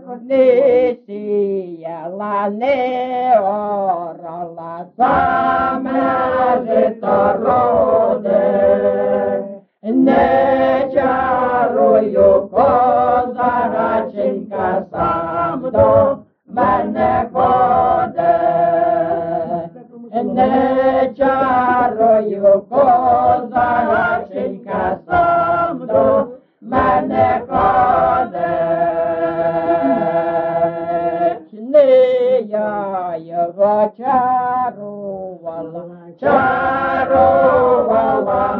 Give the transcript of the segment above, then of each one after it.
не сіяла, не орала, саме жито роде. Не чарую, козаченька, сам до мене ходе. Не чарую, козаченька, сам до мене ходе. Не я його чарувала, чарувала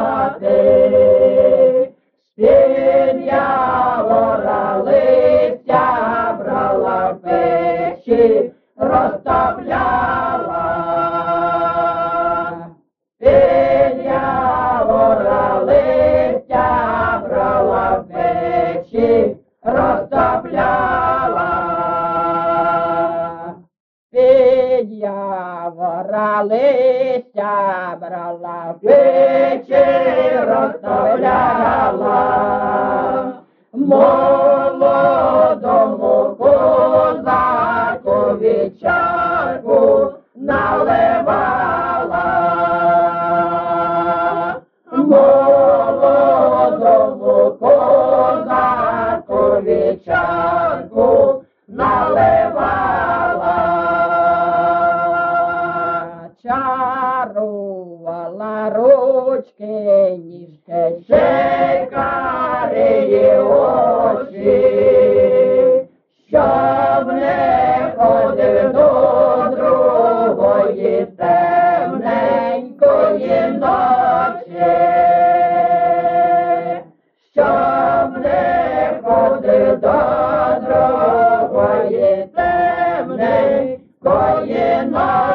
мати, з-під явора листя брала, в печі розтопляла. З-під явора листя брала, в печі розтопляла. З-під явора листя брала, в печі розтопляла. Молодому козакові чарку наливала. Молодому козакові чарку наливала. Чарувала ручки, ніжки, шикарії очі, щоб не ходив до другої темненької ночі, щоб не ходив до другої темненької ночі.